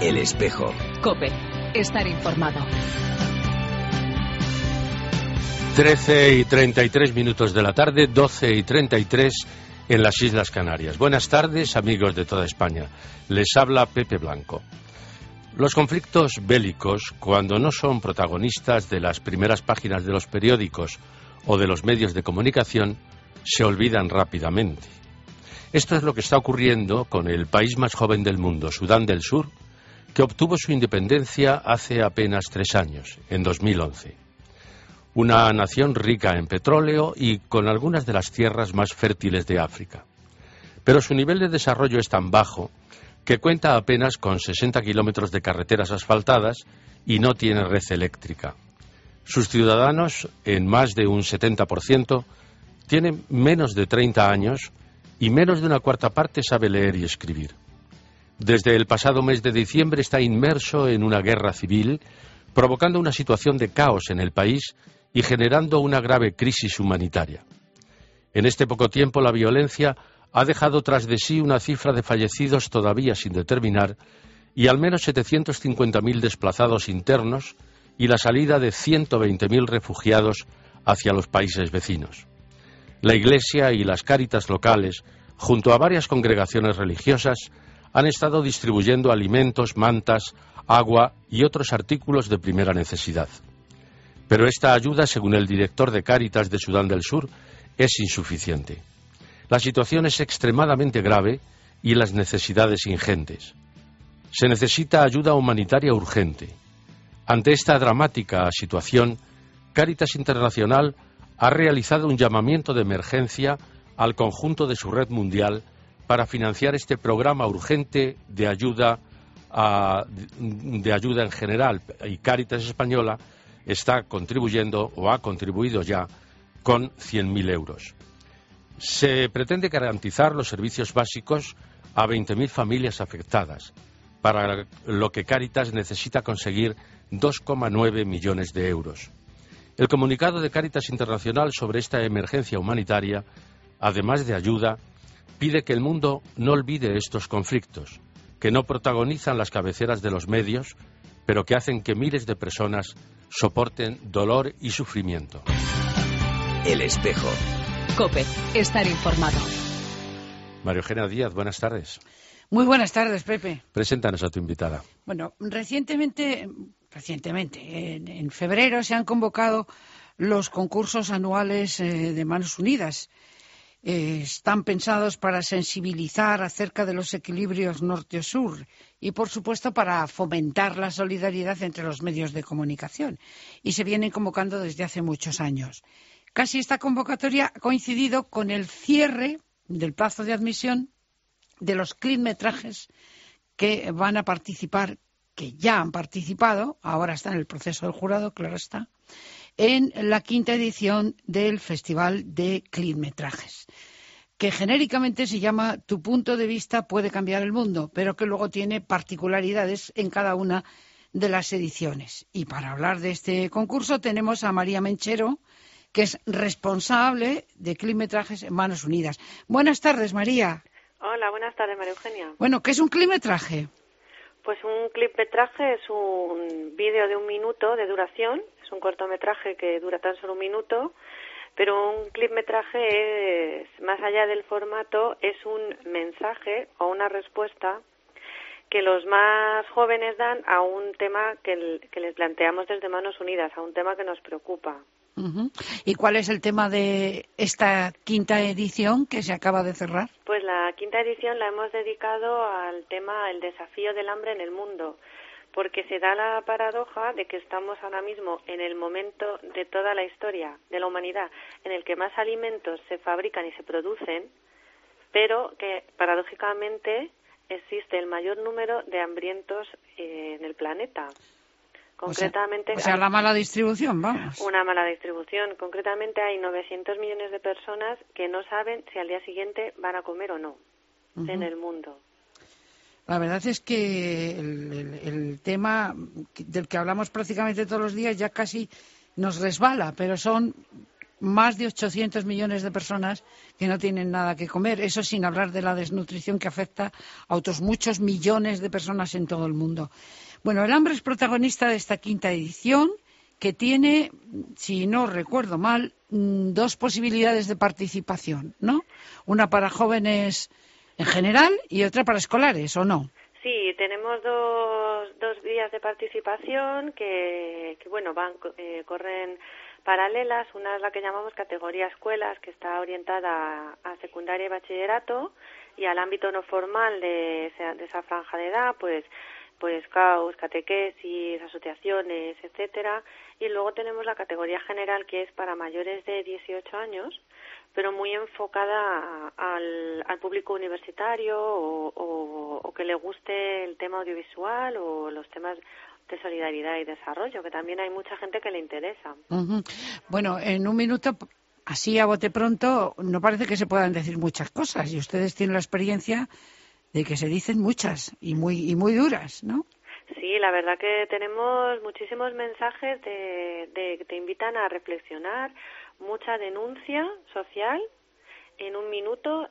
El Espejo. COPE. Estar informado. 13:33 de la tarde, 12:33 en las Islas Canarias. Buenas tardes, amigos de toda España. Les habla Pepe Blanco. Los conflictos bélicos, cuando no son protagonistas de las primeras páginas de los periódicos o de los medios de comunicación, se olvidan rápidamente. Esto es lo que está ocurriendo con el país más joven del mundo, Sudán del Sur, que obtuvo su independencia hace apenas 3 años, en 2011. Una nación rica en petróleo y con algunas de las tierras más fértiles de África. Pero su nivel de desarrollo es tan bajo que cuenta apenas con 60 kilómetros de carreteras asfaltadas y no tiene red eléctrica. Sus ciudadanos, en más de un 70%, tienen menos de 30 años y menos de una cuarta parte sabe leer y escribir. Desde el pasado mes de diciembre está inmerso en una guerra civil, provocando una situación de caos en el país y generando una grave crisis humanitaria. En este poco tiempo, la violencia ha dejado tras de sí una cifra de fallecidos todavía sin determinar y al menos 750.000 desplazados internos y la salida de 120.000 refugiados hacia los países vecinos. La Iglesia y las Cáritas locales, junto a varias congregaciones religiosas, han estado distribuyendo alimentos, mantas, agua y otros artículos de primera necesidad. Pero esta ayuda, según el director de Cáritas de Sudán del Sur, es insuficiente. La situación es extremadamente grave y las necesidades ingentes. Se necesita ayuda humanitaria urgente. Ante esta dramática situación, Cáritas Internacional ha realizado un llamamiento de emergencia al conjunto de su red mundial para financiar este programa urgente de ayuda en general, y Cáritas Española está contribuyendo o ha contribuido ya con 100.000 euros. Se pretende garantizar los servicios básicos a 20.000 familias afectadas, para lo que Cáritas necesita conseguir 2,9 millones de euros. El comunicado de Cáritas Internacional sobre esta emergencia humanitaria, además de ayuda, pide que el mundo no olvide estos conflictos, que no protagonizan las cabeceras de los medios, pero que hacen que miles de personas soporten dolor y sufrimiento. El Espejo. COPE. Estar informado. María Eugenia Díaz, buenas tardes. Muy buenas tardes, Pepe. Preséntanos a tu invitada. Bueno, recientemente, en febrero se han convocado los concursos anuales de Manos Unidas. Están pensados para sensibilizar acerca de los equilibrios norte-sur y, por supuesto, para fomentar la solidaridad entre los medios de comunicación. Y se vienen convocando desde hace muchos años. Casi esta convocatoria ha coincidido con el cierre del plazo de admisión de los clipmetrajes que van a participar, que ya han participado, ahora está en el proceso del jurado, claro está, en la 5ª edición del Festival de Clipmetrajes, que genéricamente se llama Tu punto de vista puede cambiar el mundo, pero que luego tiene particularidades en cada una de las ediciones. Y para hablar de este concurso tenemos a María Menchero, que es responsable de Clipmetrajes en Manos Unidas. Buenas tardes, María. Hola, buenas tardes, María Eugenia. Bueno, ¿qué es un clipmetraje? Pues un clipmetraje es un vídeo de 1 minuto de duración, es un cortometraje que dura tan solo 1 minuto, pero un clipmetraje es, más allá del formato, es un mensaje o una respuesta que los más jóvenes dan a un tema que les planteamos desde Manos Unidas, a un tema que nos preocupa. Uh-huh. ¿Y cuál es el tema de esta 5ª edición que se acaba de cerrar? Pues la 5ª edición la hemos dedicado al tema el desafío del hambre en el mundo, porque se da la paradoja de que estamos ahora mismo en el momento de toda la historia de la humanidad en el que más alimentos se fabrican y se producen, pero que paradójicamente existe el mayor número de hambrientos en el planeta. Concretamente, o sea, la mala distribución, vamos. Una mala distribución. Concretamente hay 900 millones de personas que no saben si al día siguiente van a comer o no en el mundo. La verdad es que el tema del que hablamos prácticamente todos los días ya casi nos resbala, pero son más de 800 millones de personas que no tienen nada que comer. Eso sin hablar de la desnutrición que afecta a otros muchos millones de personas en todo el mundo. Bueno, el hambre es protagonista de esta quinta edición, que tiene, si no recuerdo mal, 2 posibilidades de participación, ¿no? Una para jóvenes en general y otra para escolares, ¿o no? Sí, tenemos dos vías de participación que bueno, corren paralelas. Una es la que llamamos categoría escuelas, que está orientada a secundaria y bachillerato, y al ámbito no formal de esa franja de edad, pues CAUS, catequesis, asociaciones, etcétera. Y luego tenemos la categoría general, que es para mayores de 18 años, pero muy enfocada al público universitario o que le guste el tema audiovisual o los temas de solidaridad y desarrollo, que también hay mucha gente que le interesa. Uh-huh. Bueno, en un minuto, así a bote pronto, no parece que se puedan decir muchas cosas, y ustedes tienen la experiencia de que se dicen muchas y muy duras, ¿no? Sí, la verdad que tenemos muchísimos mensajes que te invitan a reflexionar, mucha denuncia social en un minuto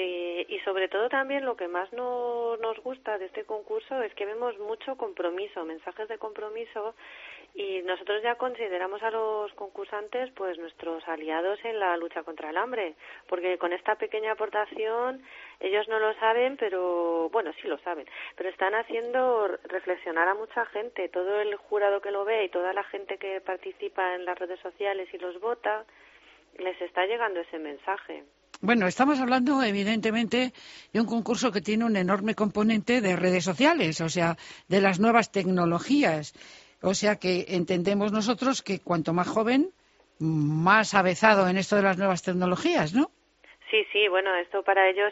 y sobre todo también lo que más nos gusta de este concurso es que vemos mucho compromiso, mensajes de compromiso, y nosotros ya consideramos a los concursantes pues nuestros aliados en la lucha contra el hambre, porque con esta pequeña aportación ellos no lo saben, pero bueno, sí lo saben, pero están haciendo reflexionar a mucha gente. Todo el jurado que lo ve y toda la gente que participa en las redes sociales y los vota, les está llegando ese mensaje. Bueno, estamos hablando, evidentemente, de un concurso que tiene un enorme componente de redes sociales, o sea, de las nuevas tecnologías. O sea que entendemos nosotros que cuanto más joven, más avezado en esto de las nuevas tecnologías, ¿no? Sí, bueno, esto para ellos,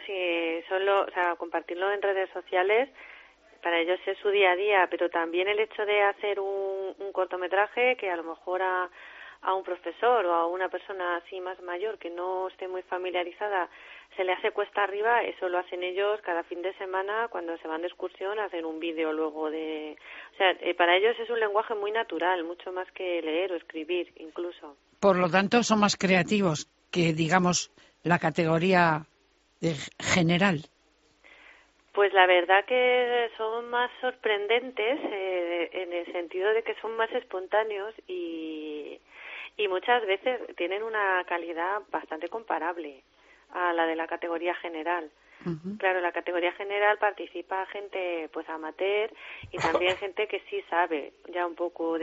compartirlo en redes sociales, para ellos es su día a día, pero también el hecho de hacer un cortometraje que a lo mejor a un profesor o a una persona así más mayor que no esté muy familiarizada se le hace cuesta arriba, eso lo hacen ellos cada fin de semana cuando se van de excursión, hacen un vídeo luego de... O sea, para ellos es un lenguaje muy natural, mucho más que leer o escribir incluso. Por lo tanto, son más creativos que, digamos, la categoría de general. Pues la verdad que son más sorprendentes en el sentido de que son más espontáneos y muchas veces tienen una calidad bastante comparable a la de la categoría general. Uh-huh. Claro, en la categoría general participa gente pues amateur y también gente que sí sabe ya un poco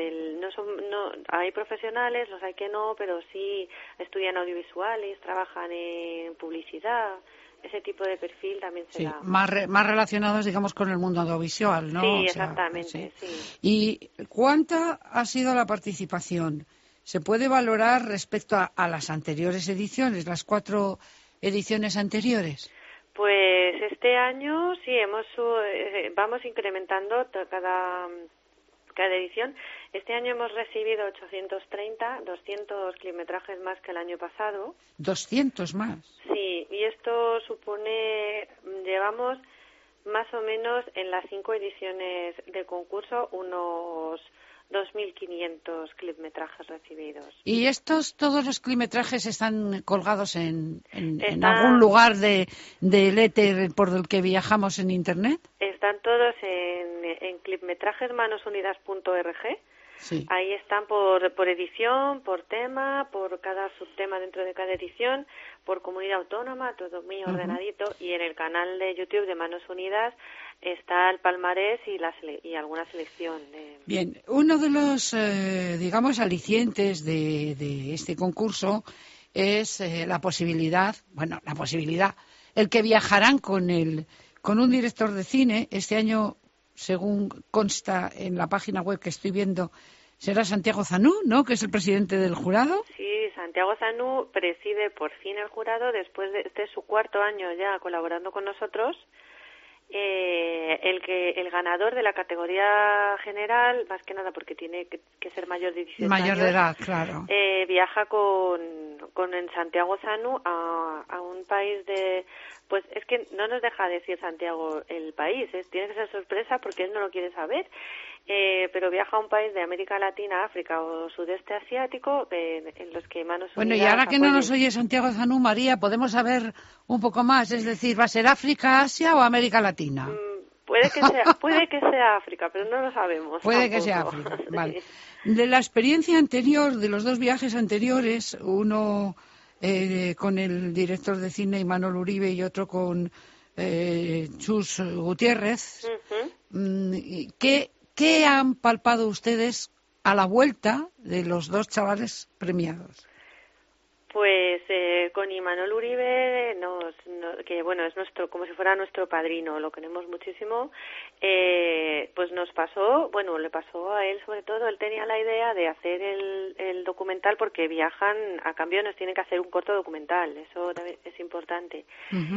hay profesionales, los hay que no, pero sí estudian audiovisuales, trabajan en publicidad. Ese tipo de perfil también se da. Más relacionados, digamos, con el mundo audiovisual, ¿no? Sí, exactamente, sí. ¿Y cuánta ha sido la participación? ¿Se puede valorar respecto a las anteriores ediciones, las 4 ediciones anteriores? Pues este año sí, vamos incrementando cada edición. Este año hemos recibido 830, 200 kilometrajes más que el año pasado. ¿200 más? Sí, y esto supone, llevamos más o menos en las 5 ediciones de concurso unos 2.500 clipmetrajes recibidos. ¿Y todos los clipmetrajes están colgados en algún lugar del éter por el que viajamos en Internet? Están todos en clipmetrajesmanosunidas.org. Sí. Ahí están por edición, por tema, por cada subtema dentro de cada edición, por comunidad autónoma, todo muy ordenadito. Y en el canal de YouTube de Manos Unidas está el palmarés y alguna selección. Bien, uno de los, digamos, alicientes de este concurso es la posibilidad, el que viajarán con un director de cine. Este año, según consta en la página web que estoy viendo, será Santiago Zanú, ¿no?, que es el presidente del jurado. Sí, Santiago Zanú preside por fin el jurado después de su 4º año ya colaborando con nosotros. El ganador de la categoría general, más que nada porque tiene que ser mayor de 18 años. Mayor de edad, claro. Viaja con Santiago Zanú a un país pues es que no nos deja decir Santiago el país, tiene que ser sorpresa porque él no lo quiere saber. pero viaja a un país de América Latina, África o Sudeste Asiático, en los que Manos Unidas... Bueno, y ahora que no nos oye Santiago Zanú, María, ¿podemos saber un poco más? Es decir, ¿va a ser África, Asia o América Latina? Puede que sea África, pero no lo sabemos. Puede que sea África, vale. De la experiencia anterior, de los 2 viajes anteriores, uno con el director de cine Imanol Uribe y otro con Chus Gutiérrez, ¿qué han palpado ustedes a la vuelta de los 2 chavales premiados? Pues con Imanol Uribe, que bueno, es nuestro, como si fuera nuestro padrino, lo queremos muchísimo, pues nos pasó, bueno, le pasó a él sobre todo, él tenía la idea de hacer el documental porque viajan, a cambio nos tienen que hacer un corto documental, eso también es importante.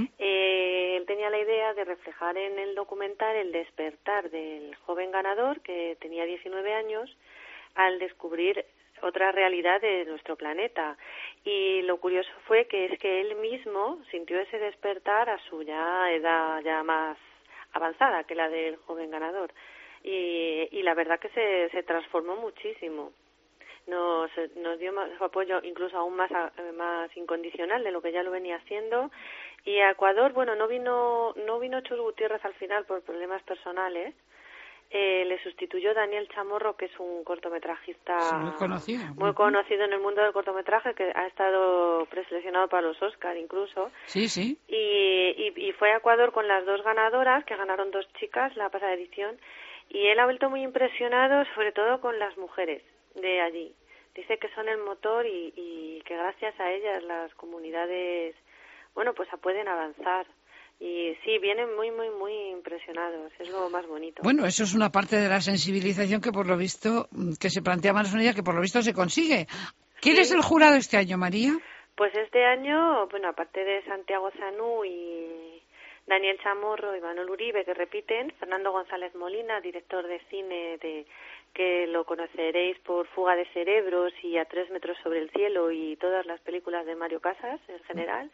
Él tenía la idea de reflejar en el documental el despertar del joven ganador, que tenía 19 años, al descubrir otra realidad de nuestro planeta. Y lo curioso fue que es que él mismo sintió ese despertar a su edad ya más avanzada que la del joven ganador. Y la verdad que se transformó muchísimo. Nos dio más apoyo, incluso aún más incondicional de lo que ya lo venía haciendo. Y a Ecuador, bueno, no vino Chus Gutiérrez al final por problemas personales. Le sustituyó Daniel Chamorro, que es un cortometrajista muy conocido en el mundo del cortometraje, que ha estado preseleccionado para los Oscar incluso. Sí. Y fue a Ecuador con las 2 ganadoras, que ganaron 2 chicas la pasada edición, y él ha vuelto muy impresionado, sobre todo con las mujeres de allí. Dice que son el motor y que gracias a ellas las comunidades, bueno, pues pueden avanzar. Y sí, vienen muy, muy, muy impresionados. Es lo más bonito. Bueno, eso es una parte de la sensibilización que por lo visto, que se plantea Manos Unidas, que por lo visto se consigue. ¿Quién es el jurado este año, María? Pues este año, bueno, aparte de Santiago Zanú y Daniel Chamorro y Imanol Uribe, que repiten, Fernando González Molina, director de cine, que lo conoceréis por Fuga de Cerebros y A 3 metros sobre el cielo y todas las películas de Mario Casas en general.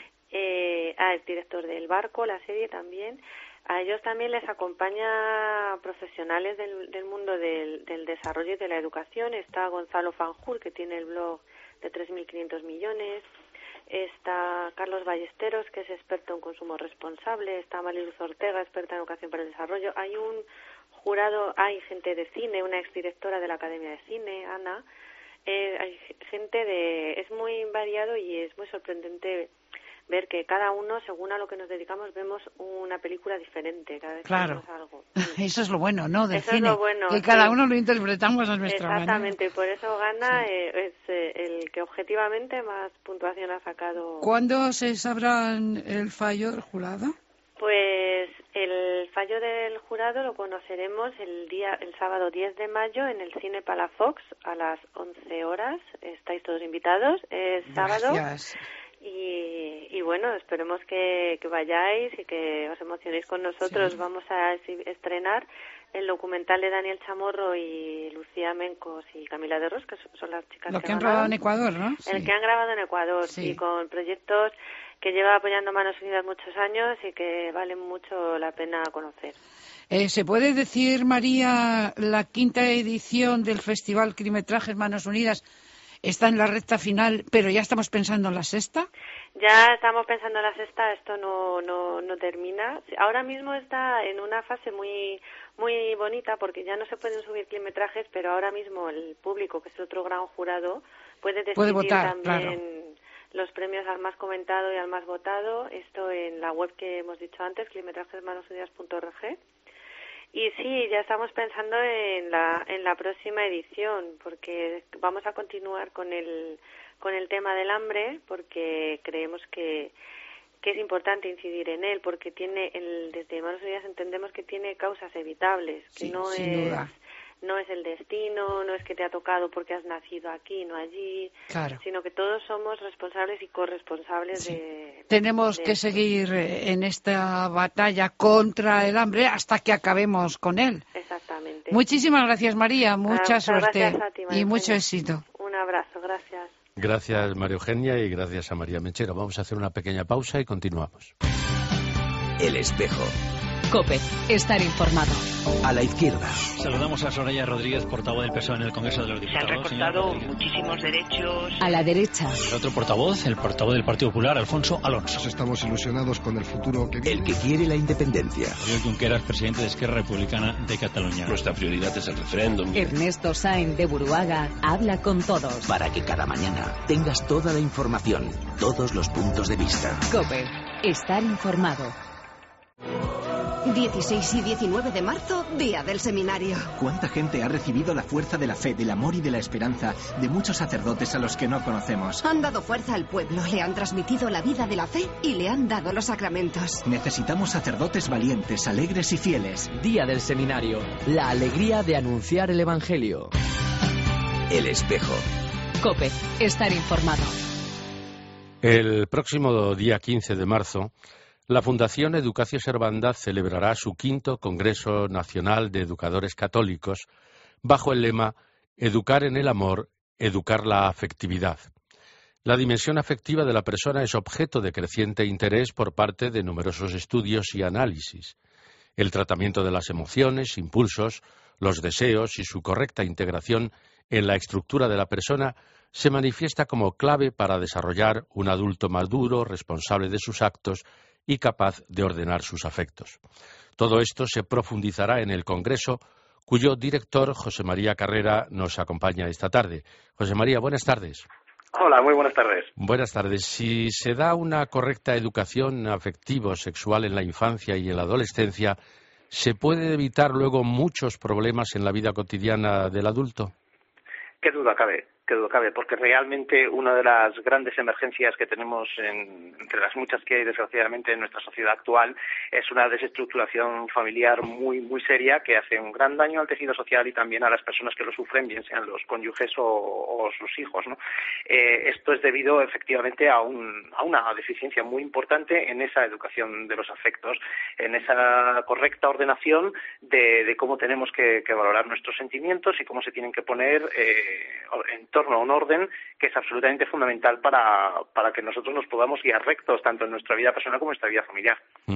Es director del Barco, la serie también. A ellos también les acompaña profesionales del mundo del desarrollo y de la educación. Está Gonzalo Fanjul, que tiene el blog de 3.500 millones. Está Carlos Ballesteros, que es experto en consumo responsable. Está Mariluz Ortega, experta en educación para el desarrollo. Hay un jurado, hay gente de cine, una exdirectora de la Academia de Cine, Ana. Hay gente es muy variado y es muy sorprendente ver que cada uno, según a lo que nos dedicamos, vemos una película diferente cada vez que vemos algo. Eso es lo bueno, ¿no? Del eso cine, es lo bueno, que cada uno lo interpretamos a nuestra manera. Exactamente, por eso gana es el que objetivamente más puntuación ha sacado. ¿Cuándo se sabrá el fallo del jurado? Pues el fallo del jurado lo conoceremos el sábado 10 de mayo en el Cine Palafox a las 11 horas. Estáis todos invitados, es sábado. Gracias. Y bueno, esperemos que vayáis y que os emocionéis con nosotros. Sí. Vamos a estrenar el documental de Daniel Chamorro y Lucía Mencos y Camila de Ros, que son las chicas que han grabado en Ecuador, ¿no? El que han grabado en Ecuador, y con proyectos que lleva apoyando Manos Unidas muchos años y que valen mucho la pena conocer. ¿Se puede decir, María, la 5ª edición del Festival Climetrajes Manos Unidas está en la recta final, pero ya estamos pensando en la 6ª? Ya estamos pensando en la 6ª, esto no termina. Ahora mismo está en una fase muy muy bonita porque ya no se pueden subir climetrajes, pero ahora mismo el público, que es otro gran jurado, puede decidir votar, también los premios al más comentado y al más votado. Esto en la web que hemos dicho antes, climetrajesmanosunidas.org. Y sí, ya estamos pensando en la próxima edición, porque vamos a continuar con el tema del hambre, porque creemos que es importante incidir en él, porque desde Manos Unidas entendemos que tiene causas evitables, que no es el destino, no es que te ha tocado porque has nacido aquí, no allí, sino que todos somos responsables y corresponsables de... Tenemos que seguir en esta batalla contra el hambre hasta que acabemos con él. Exactamente. Muchísimas gracias, María, mucha suerte gracias a ti, María y mucho Eugenia. éxito. Un abrazo, gracias. Gracias, María Eugenia, y gracias a María Mechero. Vamos a hacer una pequeña pausa y continuamos. El espejo. COPE. Estar informado. A la izquierda. Saludamos a Soraya Rodríguez, portavoz del PSOE en el Congreso de los Diputados. Se han recortado muchísimos derechos. A la derecha. El otro portavoz, el portavoz del Partido Popular, Alfonso Alonso. Estamos ilusionados con el futuro que viene. El que quiere la independencia. Oriol Junqueras, presidente de Esquerra Republicana de Cataluña. Nuestra prioridad es el referéndum. Ernesto Sáenz de Buruaga habla con todos. Para que cada mañana tengas toda la información, todos los puntos de vista. COPE. Estar informado. 16 y 19 de marzo, Día del Seminario. ¿Cuánta gente ha recibido la fuerza de la fe, del amor y de la esperanza de muchos sacerdotes a los que no conocemos? Han dado fuerza al pueblo, le han transmitido la vida de la fe y le han dado los sacramentos. Necesitamos sacerdotes valientes, alegres y fieles. Día del Seminario, la alegría de anunciar el Evangelio. El espejo. COPE. Estar informado. El próximo día 15 de marzo, la Fundación Educació Servanda celebrará su 5º Congreso Nacional de Educadores Católicos bajo el lema Educar en el amor, educar la afectividad. La dimensión afectiva de la persona es objeto de creciente interés por parte de numerosos estudios y análisis. El tratamiento de las emociones, impulsos, los deseos y su correcta integración en la estructura de la persona se manifiesta como clave para desarrollar un adulto maduro, responsable de sus actos y capaz de ordenar sus afectos. Todo esto se profundizará en el Congreso, cuyo director, José María Carrera, nos acompaña esta tarde. José María, buenas tardes. Hola, muy buenas tardes. Buenas tardes. Si se da una correcta educación afectivo-sexual en la infancia y en la adolescencia, ¿se puede evitar luego muchos problemas en la vida cotidiana del adulto? Qué duda cabe, porque realmente una de las grandes emergencias que tenemos entre las muchas que hay desgraciadamente en nuestra sociedad actual es una desestructuración familiar muy muy seria que hace un gran daño al tejido social y también a las personas que lo sufren, bien sean los cónyuges o sus hijos, ¿no? Esto es debido efectivamente a una deficiencia muy importante en esa educación de los afectos, en esa correcta ordenación de cómo tenemos que valorar nuestros sentimientos y cómo se tienen que poner en torno a un orden que es absolutamente fundamental para que nosotros nos podamos guiar rectos tanto en nuestra vida personal como en nuestra vida familiar.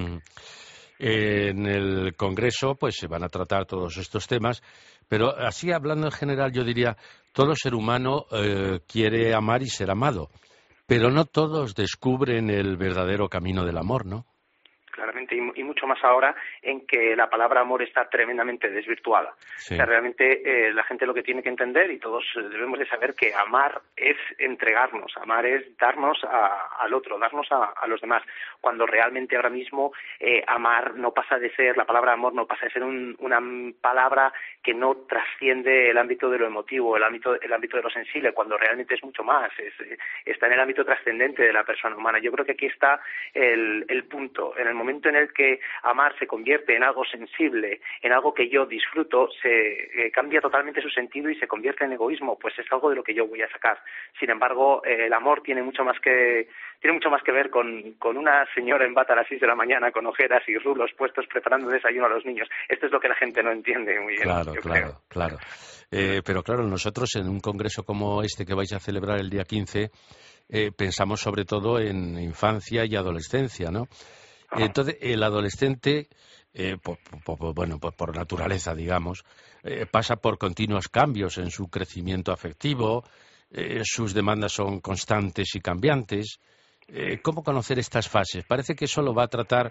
En el Congreso pues se van a tratar todos estos temas, pero así hablando en general yo diría, todo ser humano quiere amar y ser amado, pero no todos descubren el verdadero camino del amor, ¿no? Claramente, y mucho más ahora en que la palabra amor está tremendamente desvirtuada. Sí. O sea, realmente la gente lo que tiene que entender, y todos debemos de saber, que amar es entregarnos, amar es darnos al otro, darnos a los demás, cuando realmente ahora mismo amar no pasa de ser, la palabra amor no pasa de ser una palabra que no trasciende el ámbito de lo emotivo, el ámbito de lo sensible, cuando realmente es mucho más, está en el ámbito trascendente de la persona humana. Yo creo que aquí está el punto. En el momento en el que amar se convierte en algo sensible, en algo que yo disfruto, se cambia totalmente su sentido y se convierte en egoísmo, pues es algo de lo que yo voy a sacar. Sin embargo, el amor tiene mucho más que ver con una señora en bata a las 6 de la mañana con ojeras y rulos puestos preparando desayuno a los niños. Esto es lo que la gente no entiende muy bien. Claro. Pero claro, nosotros en un congreso como este que vais a celebrar el día 15 pensamos sobre todo en infancia y adolescencia, ¿no? Entonces, el adolescente, por naturaleza, digamos, pasa por continuos cambios en su crecimiento afectivo, sus demandas son constantes y cambiantes. ¿Cómo conocer estas fases? Parece que eso lo va a tratar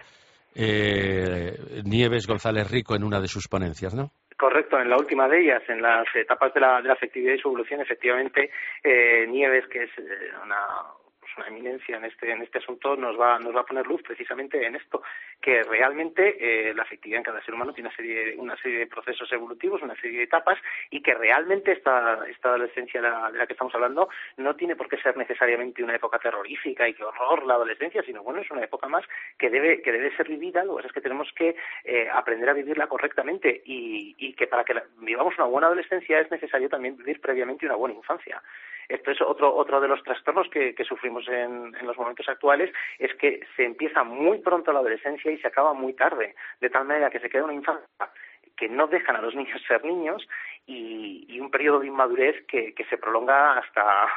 Nieves González Rico en una de sus ponencias, ¿no? Correcto, en la última de ellas, en las etapas de la afectividad y su evolución, efectivamente, Nieves, que es una eminencia en este asunto, nos va a poner luz precisamente en esto, que realmente la afectividad en cada ser humano tiene una serie de procesos evolutivos, una serie de etapas, y que realmente esta adolescencia de la que estamos hablando no tiene por qué ser necesariamente una época terrorífica y qué horror la adolescencia, sino bueno, es una época más que debe ser vivida. Lo que pasa es que tenemos que aprender a vivirla correctamente y que para que vivamos una buena adolescencia es necesario también vivir previamente una buena infancia. Esto es otro de los trastornos que sufrimos en los momentos actuales, es que se empieza muy pronto la adolescencia y se acaba muy tarde, de tal manera que se queda una infancia que no dejan a los niños ser niños y un periodo de inmadurez que se prolonga hasta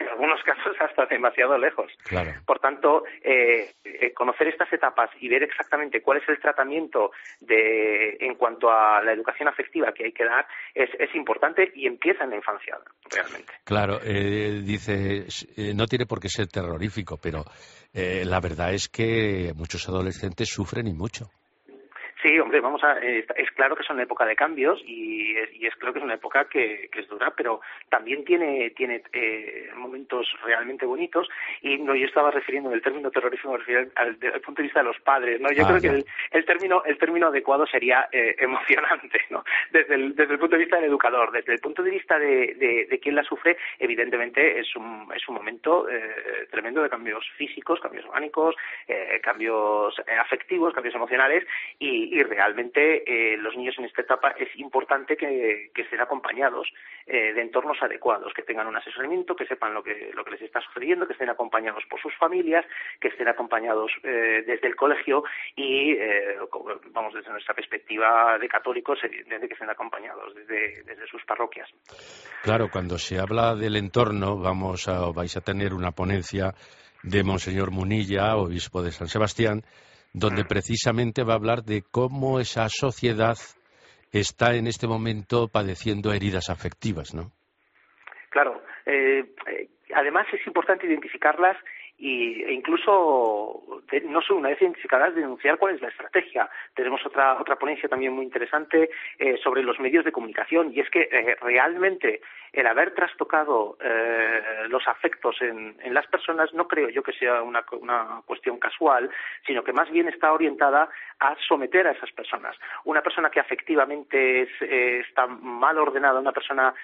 en algunos casos hasta demasiado lejos. Claro. Por tanto, conocer estas etapas y ver exactamente cuál es el tratamiento en cuanto a la educación afectiva que hay que dar es importante y empieza en la infancia, realmente. Claro, dice, no tiene por qué ser terrorífico, pero la verdad es que muchos adolescentes sufren y mucho. Sí, hombre, es claro que es una época de cambios y es claro que es una época que es dura, pero también tiene momentos realmente bonitos. Y no, yo estaba refiriendo en el término terrorismo, me refiero desde el punto de vista de los padres, ¿no? Yo creo que el término adecuado sería emocionante, ¿no? Desde el punto de vista del educador, desde el punto de vista de quien la sufre, evidentemente es un momento tremendo de cambios físicos, cambios orgánicos, cambios afectivos, cambios emocionales y realmente los niños en esta etapa es importante que estén acompañados de entornos adecuados, que tengan un asesoramiento, que sepan lo que les está sucediendo, que estén acompañados por sus familias, que estén acompañados desde el colegio y, desde nuestra perspectiva de católicos, desde que estén acompañados desde sus parroquias. Claro, cuando se habla del entorno, vais a tener una ponencia de Monseñor Munilla, obispo de San Sebastián, donde precisamente va a hablar de cómo esa sociedad está en este momento padeciendo heridas afectivas, ¿no? Claro. Además es importante identificarlas e incluso, no solo una vez identificadas, denunciar cuál es la estrategia. Tenemos otra ponencia también muy interesante sobre los medios de comunicación, y es que realmente el haber trastocado los afectos en las personas no creo yo que sea una cuestión casual, sino que más bien está orientada a someter a esas personas. Una persona que afectivamente está mal ordenada, una persona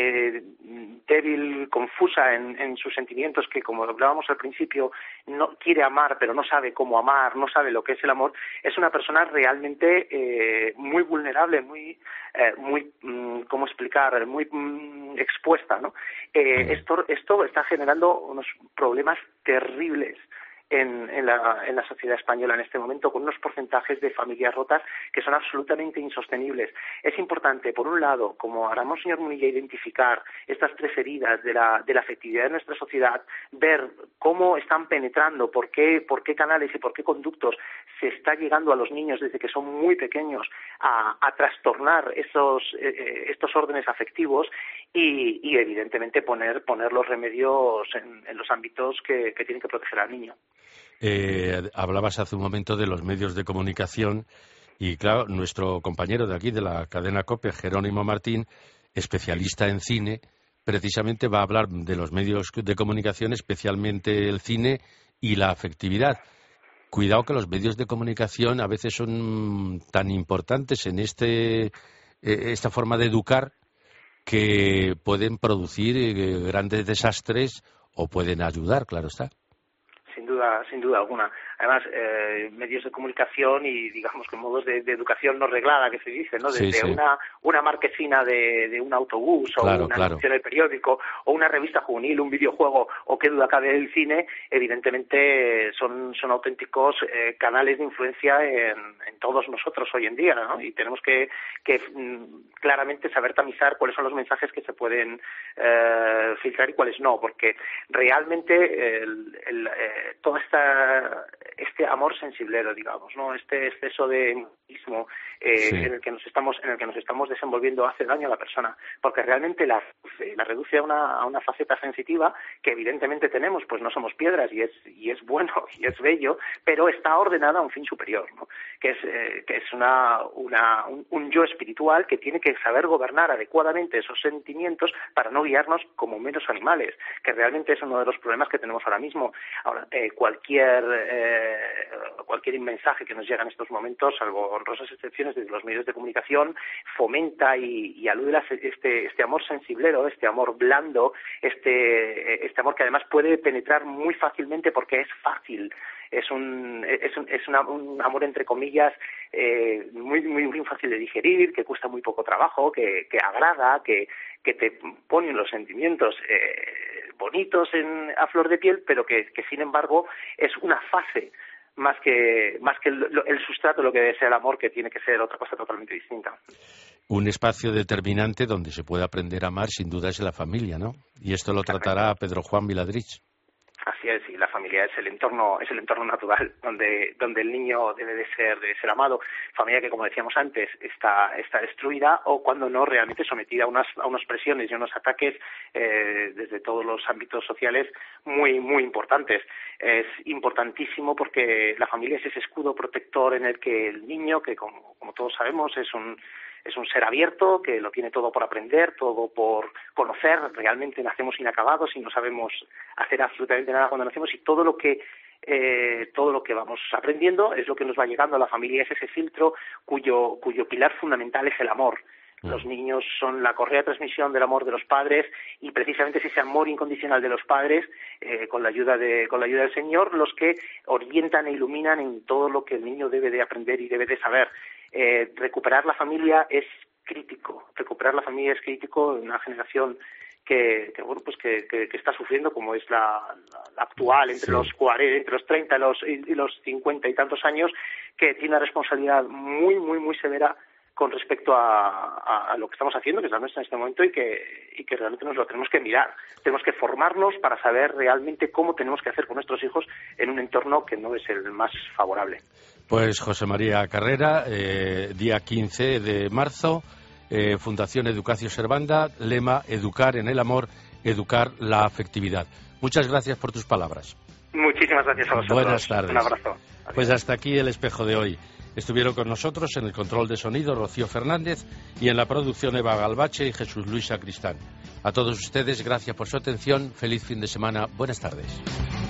débil, confusa en sus sentimientos, que como hablábamos al principio, no quiere amar pero no sabe cómo amar, no sabe lo que es el amor, es una persona realmente muy vulnerable, muy ¿cómo explicar? Muy expuesta, ¿no? Esto está generando unos problemas terribles en la sociedad española en este momento, con unos porcentajes de familias rotas que son absolutamente insostenibles. Es importante, por un lado, como hará Monseñor Munilla, identificar estas tres heridas de la afectividad de nuestra sociedad, ver cómo están penetrando, por qué canales y por qué conductos se está llegando a los niños desde que son muy pequeños a trastornar estos órdenes afectivos y evidentemente poner los remedios en los ámbitos que tienen que proteger al niño. Hablabas hace un momento de los medios de comunicación y, claro, nuestro compañero de aquí, de la cadena COPE, Jerónimo Martín, especialista en cine, precisamente va a hablar de los medios de comunicación, especialmente el cine y la afectividad. Cuidado que los medios de comunicación a veces son tan importantes en esta forma de educar que pueden producir grandes desastres o pueden ayudar, claro está. Sin duda alguna. Además, medios de comunicación y, digamos, que modos de educación no reglada, que se dice, ¿no? Desde sí. una marquesina de un autobús o una anuncio en el periódico o una revista juvenil, un videojuego o qué duda cabe del cine, evidentemente son auténticos canales de influencia en todos nosotros hoy en día, ¿no? Y tenemos que claramente saber tamizar cuáles son los mensajes que se pueden filtrar y cuáles no, porque realmente todo este amor sensiblero, digamos, ¿no? Este exceso de egoísmo en el que nos estamos desenvolviendo hace daño a la persona, porque realmente la reduce a una faceta sensitiva que evidentemente tenemos, pues no somos piedras y es bueno y es bello, pero está ordenada a un fin superior, ¿no? Que es un yo espiritual que tiene que saber gobernar adecuadamente esos sentimientos para no guiarnos como meros animales, que realmente es uno de los problemas que tenemos ahora mismo. Ahora, cualquier mensaje que nos llega en estos momentos, salvo honrosas excepciones desde los medios de comunicación, fomenta y alude a este amor sensiblero, este amor blando, este amor que además puede penetrar muy fácilmente porque es fácil. Es un amor, entre comillas, muy, muy, muy fácil de digerir, que cuesta muy poco trabajo, que agrada, que te pone los sentimientos bonitos a flor de piel, pero que sin embargo es una fase más que el sustrato, lo que debe ser el amor, que tiene que ser otra cosa totalmente distinta. Un espacio determinante donde se puede aprender a amar, sin duda, es la familia, ¿no? Y esto lo tratará Pedro Juan Viladrich. Así es, y la familia es el entorno natural donde el niño debe de ser amado. Familia que, como decíamos antes, está destruida o, cuando no, realmente sometida a unas presiones y a unos ataques desde todos los ámbitos sociales muy muy importantes. Es importantísimo porque la familia es ese escudo protector en el que el niño, que como todos sabemos es un ser abierto, que lo tiene todo por aprender, todo por conocer. Realmente nacemos inacabados y no sabemos hacer absolutamente nada cuando nacemos, y todo lo que vamos aprendiendo es lo que nos va llegando a la familia. Es ese filtro cuyo pilar fundamental es el amor. Los niños son la correa de transmisión del amor de los padres, y precisamente es ese amor incondicional de los padres, con la ayuda del Señor, los que orientan e iluminan en todo lo que el niño debe de aprender y debe de saber. Recuperar la familia es crítico. En una generación que está sufriendo, como es la actual, entre los 30 y los 50 y tantos años, que tiene una responsabilidad muy muy muy severa con respecto a lo que estamos haciendo, que es la nuestra en este momento, y que realmente nos lo tenemos que mirar. Tenemos que formarnos para saber realmente cómo tenemos que hacer con nuestros hijos en un entorno que no es el más favorable. Pues José María Carrera, día 15 de marzo, Fundación Educacio Servanda, lema: educar en el amor, educar la afectividad. Muchas gracias por tus palabras. Muchísimas gracias a vosotros. Buenas tardes. Un abrazo. Adiós. Pues hasta aquí el espejo de hoy. Estuvieron con nosotros en el control de sonido Rocío Fernández y en la producción Eva Galvache y Jesús Luis Sacristán. A todos ustedes, gracias por su atención. Feliz fin de semana. Buenas tardes.